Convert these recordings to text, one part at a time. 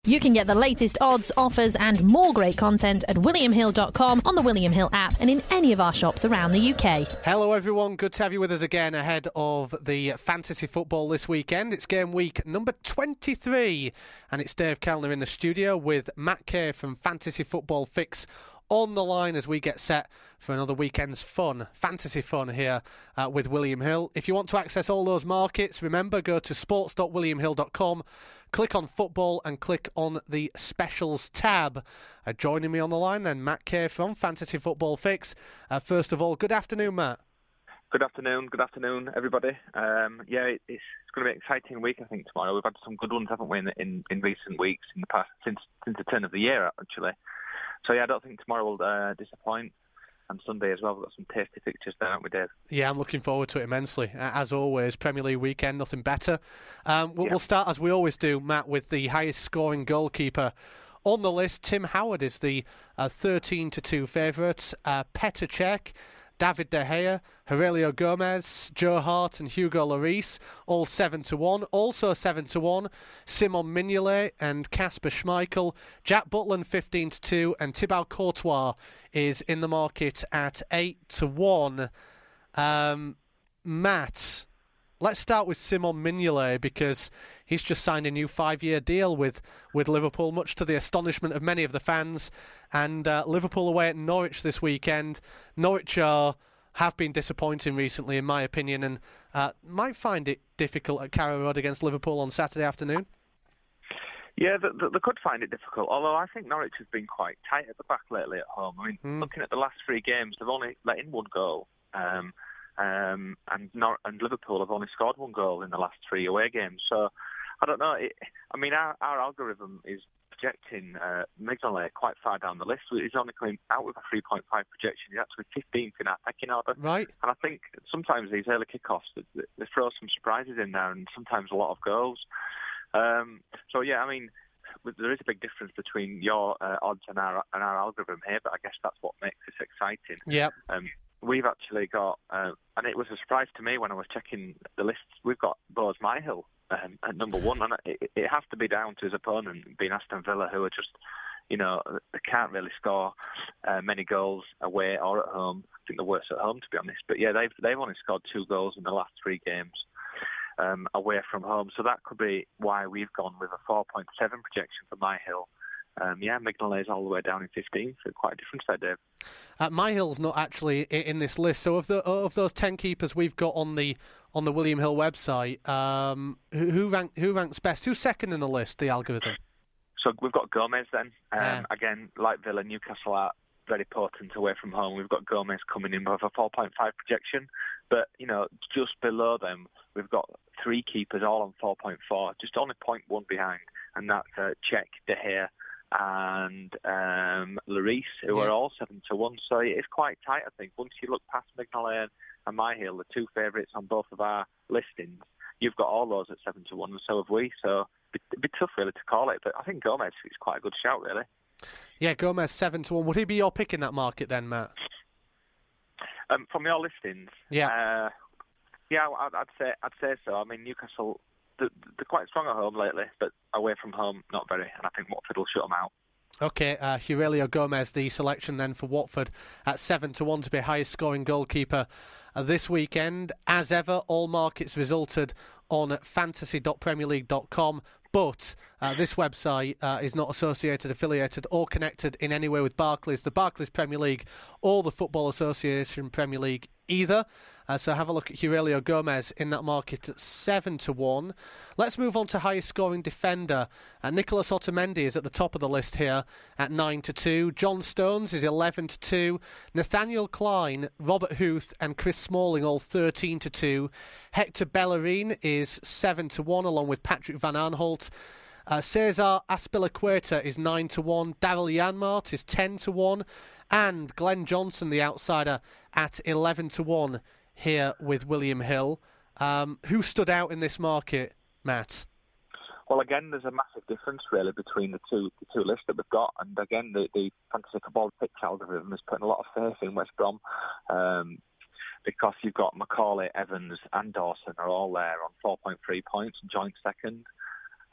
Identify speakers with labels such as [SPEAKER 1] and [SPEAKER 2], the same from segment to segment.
[SPEAKER 1] You can get the latest odds, offers and more great content at williamhill.com, on the William Hill app and in any of our shops around the UK.
[SPEAKER 2] Hello everyone, good to have you with us again ahead of the fantasy football this weekend. It's game week number 23 and it's Dave Kellner in the studio with Matt Kay from Fantasy Football Fix on the line as we get set for another weekend's fun, fantasy fun here with William Hill. If you want to access all those markets, remember, go to sports.williamhill.com, click on football and click on the specials tab. Joining me on the line then, Matt Kay from Fantasy Football Fix. First of all, good afternoon, Matt.
[SPEAKER 3] Good afternoon, everybody. It's going to be an exciting week, I think, tomorrow. We've had some good ones, haven't we, in recent weeks, in the past, since the turn of the year, actually. So, I don't think tomorrow will disappoint. And Sunday as well, we've got some tasty fixtures there, haven't we, Dave? Yeah,
[SPEAKER 2] I'm looking forward to it immensely. As always, Premier League weekend, nothing better. We'll start, as we always do, Matt, with the highest scoring goalkeeper on the list. Tim Howard is the 13-2 favourite. Petr Cech, David De Gea, Aurelio Gomez, Joe Hart and Hugo Lloris, all 7-1. Also 7-1, Simon Mignolet and Kasper Schmeichel. Jack Butland 15-2 and Thibaut Courtois is in the market at 8-1. Matt, let's start with Simon Mignolet because he's just signed a new 5-year deal with Liverpool, much to the astonishment of many of the fans. And Liverpool away at Norwich this weekend. Norwich have been disappointing recently, in my opinion, and might find it difficult at Carrow Road against Liverpool on Saturday afternoon.
[SPEAKER 3] Yeah, they could find it difficult, although I think Norwich has been quite tight at the back lately at home. I mean, looking at the last 3 games, they've only let in 1 goal. And Liverpool have only scored 1 goal in the last 3 away games. So, I don't know. Our algorithm is projecting Mignolet quite far down the list. He's only coming out with a 3.5 projection. He's actually 15th in our pecking order.
[SPEAKER 2] Right.
[SPEAKER 3] And I think sometimes these early kickoffs, they throw some surprises in there and sometimes a lot of goals. There is a big difference between your odds and our algorithm here, but I guess that's what makes this exciting.
[SPEAKER 2] Yep.
[SPEAKER 3] We've actually got, and it was a surprise to me when I was checking the lists, we've got Bose Myhill at number 1, and it has to be down to his opponent, being Aston Villa, who are just, they can't really score many goals away or at home. I think they're worse at home, to be honest. But yeah, they've only scored 2 goals in the last 3 games away from home. So that could be why we've gone with a 4.7 projection for Myhill. Mignolet's all the way down in 15th, so quite a difference there, Dave.
[SPEAKER 2] Myhill's not actually in this list. So of those 10 keepers we've got on the William Hill website, who ranks best? Who's second in the list, the algorithm?
[SPEAKER 3] So we've got Gomez then. Again, like Villa, Newcastle are very potent away from home. We've got Gomez coming in with a 4.5 projection. But, just below them, we've got 3 keepers all on 4.4, just only 0.1 behind. And that's Cech, De Gea and Lloris, who are all 7-1. So it's quite tight, I think. Once you look past Mignolet and Myhill, the 2 favourites on both of our listings, you've got all those at 7-1, and so have we. So it'd be tough, really, to call it. But I think Gomez is quite a good shout, really. Yeah,
[SPEAKER 2] Gomez 7-1. Would he be your pick in that market then, Matt?
[SPEAKER 3] From your listings, I'd say so. I mean, Newcastle, they're quite strong at home lately, but away from home, not very. And I think Watford will shut them out.
[SPEAKER 2] Okay, Aurelio Gomez, the selection then for Watford at 7-1 to be highest scoring goalkeeper this weekend. As ever, all markets resulted on fantasy.premierleague.com. But this website is not associated, affiliated or connected in any way with Barclays, the Barclays Premier League or the Football Association Premier League either. So have a look at Aurelio Gomez in that market at 7-1. Let's move on to highest scoring defender. Nicolas Otamendi is at the top of the list here at 9-2. John Stones is 11-2. Nathaniel Klein, Robert Huth and Chris Smalling all 13-2. Hector Bellerin is 7-1 along with Patrick Van Aanholt. Cesar Azpilicueta is 9-1. Daryl Janmaat is 10-1. And Glenn Johnson, the outsider, at 11-1 here with William Hill. Who stood out in this market, Matt?
[SPEAKER 3] Well, again, there's a massive difference, really, between the two lists that we've got. And again, the Fantasy Football Fix algorithm is putting a lot of faith in West Brom. Because you've got Macaulay, Evans and Dawson are all there on 4.3 points, joint second.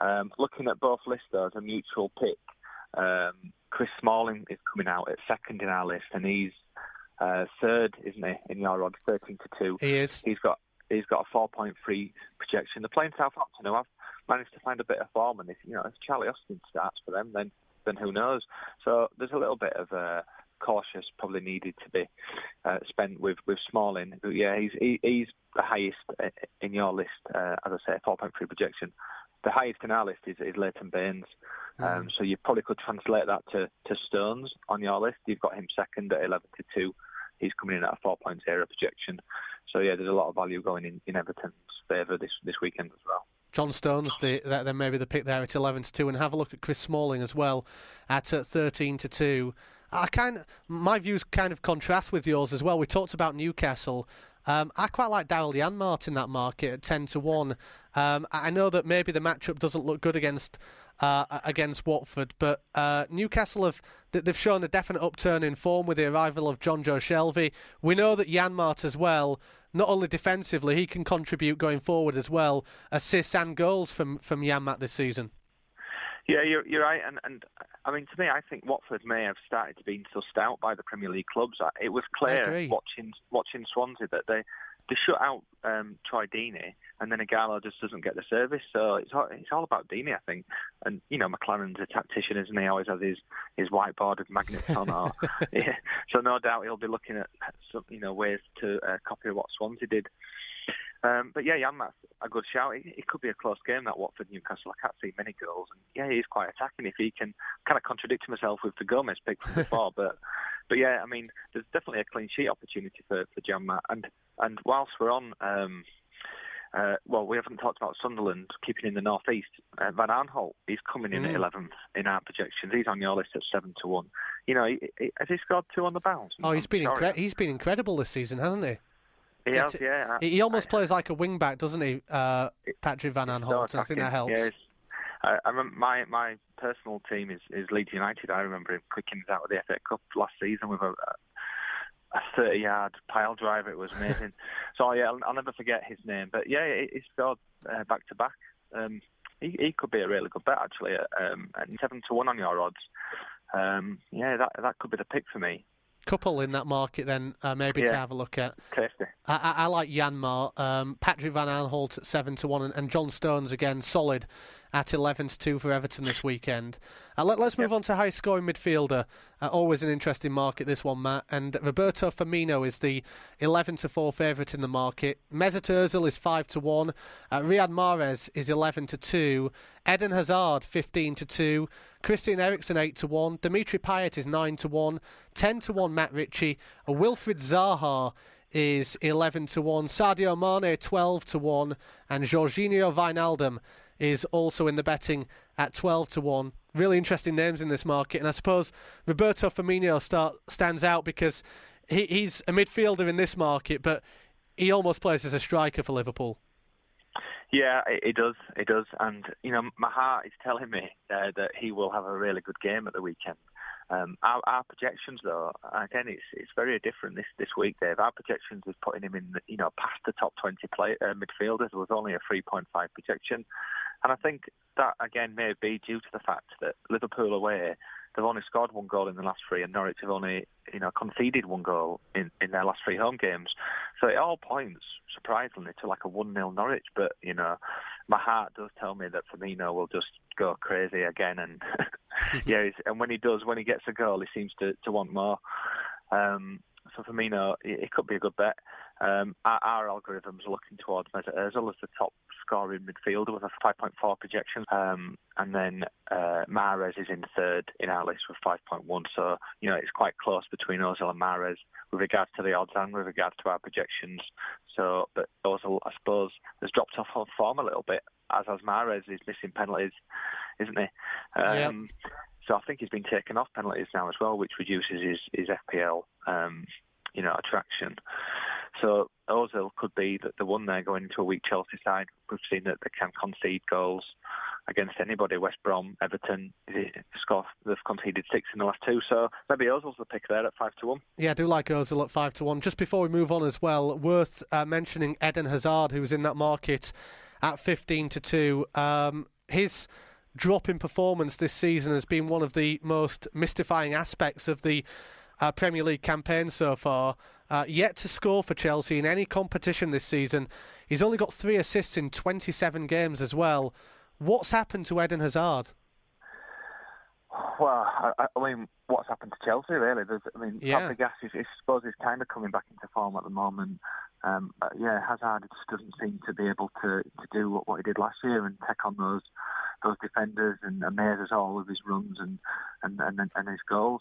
[SPEAKER 3] Looking at both lists though, as a mutual pick, Chris Smalling is coming out at second in our list, and he's third, isn't he, in your odds, 13-2.
[SPEAKER 2] He is.
[SPEAKER 3] He's got a 4.3 projection. They're playing Southampton, who have managed to find a bit of form, and if Charlie Austin starts for them, then who knows? So there's a little bit of cautious probably needed to be spent with Smalling. Yeah, he's the highest in your list, as I say, 4.3 projection. The highest in our list is Leighton Baines. So you probably could translate that to Stones on your list. You've got him second at 11-2. He's coming in at a 4.0 projection. So yeah, there's a lot of value going in Everton's favour this weekend as well.
[SPEAKER 2] John Stones, then maybe the pick there at 11-2, and have a look at Chris Smalling as well at 13-2. My views kind of contrast with yours as well. We talked about Newcastle. I quite like Daryl Janmaat in that market at 10-1. I know that maybe the matchup doesn't look good against Watford, but Newcastle they've shown a definite upturn in form with the arrival of John Joe Shelvey. We know that Janmaat as well, not only defensively, he can contribute going forward as well, assists and goals from Janmaat this season.
[SPEAKER 3] Yeah, you're right, and I mean, to me, I think Watford may have started to be sussed out by the Premier League clubs. It was clear watching Swansea that they shut out Troy Deeney, and then Ighalo just doesn't get the service. So it's all about Deeney, I think. And McLaren's a tactician, isn't he? Always has his whiteboard with magnets on. Yeah. So no doubt he'll be looking at some ways to copy what Swansea did. But yeah, Janmaat's a good shout. It could be a close game, that Watford-Newcastle. I can't see many goals. And yeah, he's quite attacking. If he can kind of contradict himself with the Gomez pick from before. But yeah, I mean, there's definitely a clean sheet opportunity for Janmaat. And whilst we're on, we haven't talked about Sunderland keeping in the North East. Van Aanholt, he's coming in at 11th in our projections. He's on your list at 7-1. Has he scored 2 on the bounce?
[SPEAKER 2] Oh, he's been incredible this season, hasn't he?
[SPEAKER 3] He has, yeah.
[SPEAKER 2] He almost plays like a wing-back, doesn't he, Patrick Van Aanholt? I think that helps.
[SPEAKER 3] Yes. I remember my personal team is Leeds United. I remember him kicking us out of the FA Cup last season with a 30-yard pile driver. It was amazing. So, yeah, I'll never forget his name. But, yeah, he scored back-to-back. He could be a really good bet, actually, at 7-1 on your odds. Yeah, that could be the pick for me.
[SPEAKER 2] Couple in that market then, maybe to have a look at.
[SPEAKER 3] Tasty.
[SPEAKER 2] I like Janmaat, Patrick Van Aanholt at 7-1, and John Stones again solid at 11-2 for Everton this weekend. Let's move on to high-scoring midfielder. Always an interesting market, this one, Matt. And Roberto Firmino is the 11-4 favourite in the market. Mesut Ozil is 5-1. Riyad Mahrez is 11-2. Eden Hazard 15-2. Christian Eriksen 8-1. Dimitri Payet is 9-1. 10-1 Matt Ritchie. Wilfried Zaha is 11-1. Sadio Mane 12-1. And Jorginho Wijnaldum is also in the betting at 12-1. Really interesting names in this market, and I suppose Roberto Firmino stands out because he's a midfielder in this market, but he almost plays as a striker for Liverpool.
[SPEAKER 3] Yeah, it does, and my heart is telling me that he will have a really good game at the weekend. Our projections, though, again, it's very different this week, Dave. Our projections is putting him in, past the top 20 midfielders with only a 3.5 projection. And I think that, again, may be due to the fact that Liverpool away, they've only scored 1 goal in the last 3, and Norwich have only, conceded 1 goal in their last 3 home games. So it all points, surprisingly, to like a 1-0 Norwich. But, my heart does tell me that Firmino will just go crazy again. And yeah, and when he gets a goal, he seems to want more. So Firmino, it could be a good bet. Our algorithms are looking towards Mesut Ozil as the top scoring midfielder with a 5.4 projection. And then Mahrez is in third in our list with 5.1. So, it's quite close between Ozil and Mahrez with regards to the odds and with regards to our projections. So, but Ozil, I suppose, has dropped off on form a little bit, as has Mahrez. He's missing penalties, isn't he?
[SPEAKER 2] Yep.
[SPEAKER 3] So I think he's been taken off penalties now as well, which reduces his FPL, attraction. So Ozil could be the one there going into a weak Chelsea side. We've seen that they can concede goals against anybody. West Brom, Everton, they've conceded 6 in the last 2. So maybe Ozil's the pick there at 5-1.
[SPEAKER 2] Yeah, I do like Ozil at 5-1. Just before we move on as well, worth mentioning Eden Hazard, who's in that market at 15-2. his drop in performance this season has been one of the most mystifying aspects of the Premier League campaign so far. Yet to score for Chelsea in any competition this season. He's only got 3 assists in 27 games as well. What's happened to Eden Hazard?
[SPEAKER 3] Well, I mean, what's happened to Chelsea, really? Fabregas, I suppose, is kind of coming back into form at the moment. Hazard just doesn't seem to be able to do what he did last year and take on those defenders and amaze us all with his runs and his goals.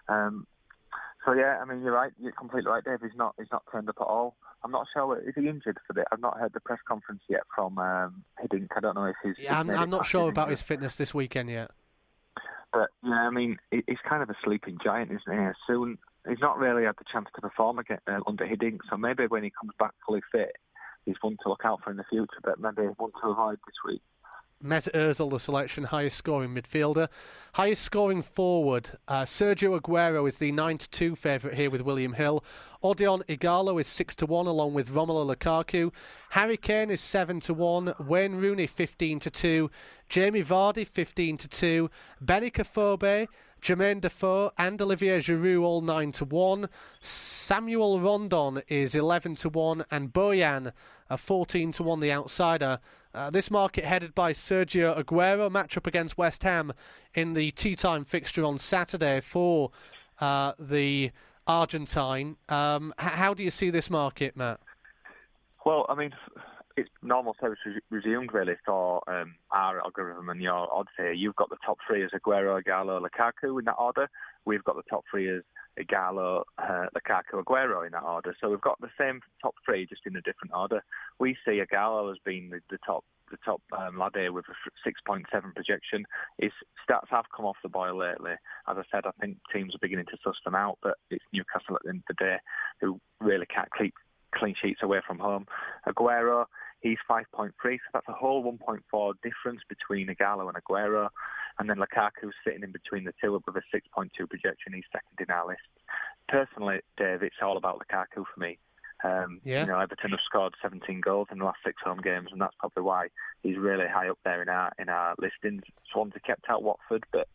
[SPEAKER 3] You're right. You're completely right, Dave. He's not turned up at all. I'm not sure. Is he injured for it? I've not heard the press conference yet from Hiddink. I don't know if he's.
[SPEAKER 2] I'm not sure about his fitness this weekend yet.
[SPEAKER 3] But he's kind of a sleeping giant, isn't he? Soon he's not really had the chance to perform again under Hiddink. So maybe when he comes back fully fit, he's one to look out for in the future. But maybe one to avoid this week.
[SPEAKER 2] Mesut Ozil, the selection, highest scoring midfielder. Highest scoring forward, Sergio Aguero is the 9-2 favourite here with William Hill. Odion Ighalo is 6-1 along with Romelu Lukaku. Harry Kane is 7-1. Wayne Rooney 15-2. Jamie Vardy 15-2. Benik Afobe, Jermaine Defoe and Olivier Giroud all 9-1. Samuel Rondon is 11-1 and Bojan 14-1, the outsider. This market headed by Sergio Aguero, match-up against West Ham in the tea-time fixture on Saturday for the Argentine. How do you see this market, Matt?
[SPEAKER 3] Well, it's normal service resumed, really, for our algorithm and your odds here. You've got the top 3 as Aguero, Ighalo, Lukaku in that order. We've got the top 3 as Ighalo, Lukaku, Aguero in that order. So we've got the same top 3, just in a different order. We see Ighalo as being the top lad here with a 6.7 projection. His stats have come off the boil lately. As I said, I think teams are beginning to suss them out, but it's Newcastle at the end of the day who really can't keep clean sheets away from home. Aguero, he's 5.3, so that's a whole 1.4 difference between Ighalo and Aguero. And then Lukaku's sitting in between the two with a 6.2 projection. He's second in our list. Personally, Dave, it's all about Lukaku for me. Everton have scored 17 goals in the last 6 home games, and that's probably why he's really high up there in our listings. Swansea kept out Watford, but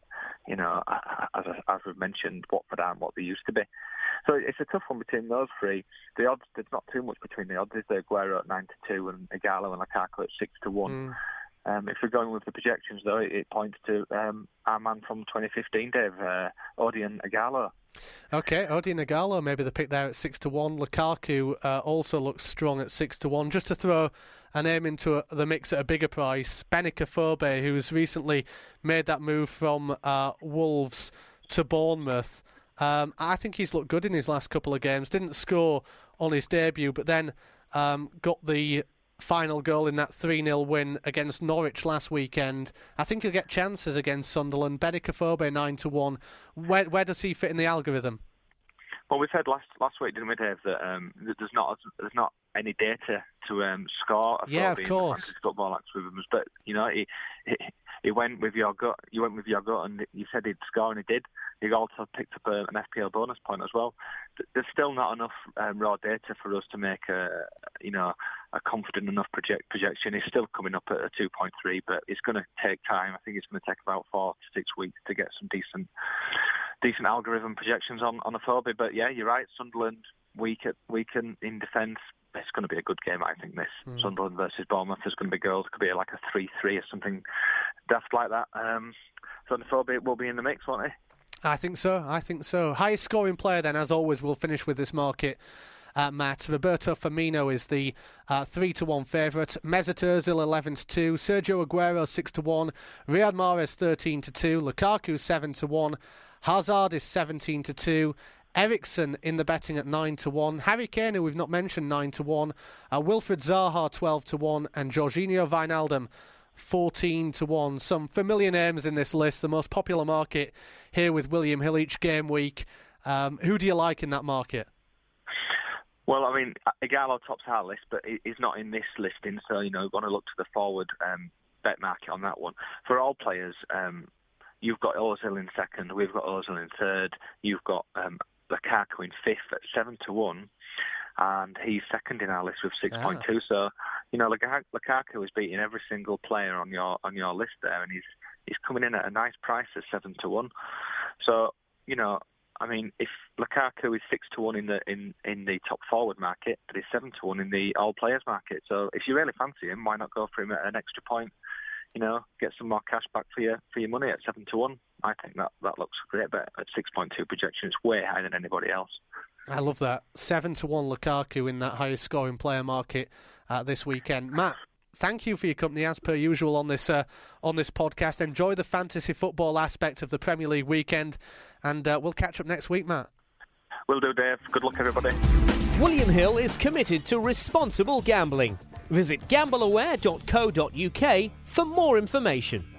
[SPEAKER 3] as we've mentioned, Watford aren't what they used to be. So it's a tough one between those 3. The odds, there's not too much between the odds, is there? Aguero at 9-2 and Ighalo and Lukaku at 6-1. If we're going with the projections, though, it points to our man from 2015, Dave, Odion Ighalo.
[SPEAKER 2] Okay, Odion Ighalo, maybe the pick there at 6-1. Lukaku also looks strong at 6-1. Just to throw a name into the mix at a bigger price, Benik Afobe, who's recently made that move from Wolves to Bournemouth. I think he's looked good in his last couple of games. Didn't score on his debut, but then got the final goal in that 3-0 win against Norwich last weekend. I think he'll get chances against Sunderland. Benik Afobe 9-1. Where does he fit in the algorithm?
[SPEAKER 3] Well, we said last week, didn't we, Dave, that there's not any data to score a
[SPEAKER 2] of course.
[SPEAKER 3] Fantasy football algorithms, but he went with your gut. You went with your gut, and you said he'd score, and he did. He also picked up an FPL bonus point as well. There's still not enough raw data for us to make a confident enough projection. He's still coming up at a 2.3, but it's going to take time. I think it's going to take about 4 to 6 weeks to get some decent algorithm projections on Afobe. But yeah, you're right. Sunderland weak in defence. It's going to be a good game, I think, this. Sunderland versus Bournemouth. There's going to be goals. It could be like a 3-3 or something daft like that. So Afobe will be in the mix, won't he?
[SPEAKER 2] I think so. Highest scoring player then, as always, we'll finish with this market. Matt, Roberto Firmino is the 3-1 favourite. Mesut Ozil 11-2. Sergio Aguero 6-1. Riyad Mahrez 13-2. Lukaku 7-1. Hazard is 17-2. Eriksen in the betting at 9-1. Harry Kane, who we've not mentioned, 9-1. Wilfried Zaha 12-1, and Jorginho Wijnaldum 14-1. Some familiar names in this list. The most popular market here with William Hill each game week. Who do you like in that market?
[SPEAKER 3] Well, I mean, Ighalo tops our list, but he's not in this listing, so we want to look to the forward bet market on that one. For all players, you've got Ozil in second, we've got Ozil in third, you've got Lukaku in fifth at 7-1, and he's second in our list with 6.2. So you know, Lukaku is beating every single player on your list there, and he's coming in at a nice price at 7-1. So, you know, I mean, if Lukaku is 6-1 in the top forward market, but he's 7-1 in the all players market. So if you really fancy him, why not go for him at an extra point? You know, get some more cash back for your money at 7-1. I think that looks great, but at 6.2 projection, it's way higher than anybody else.
[SPEAKER 2] I love that. 7-1 Lukaku in that highest scoring player market this weekend. Matt, thank you for your company as per usual on this podcast. Enjoy the fantasy football aspect of the Premier League weekend, and we'll catch up next week, Matt.
[SPEAKER 3] Will do, Dave. Good luck, everybody.
[SPEAKER 4] William Hill is committed to responsible gambling. Visit gambleaware.co.uk for more information.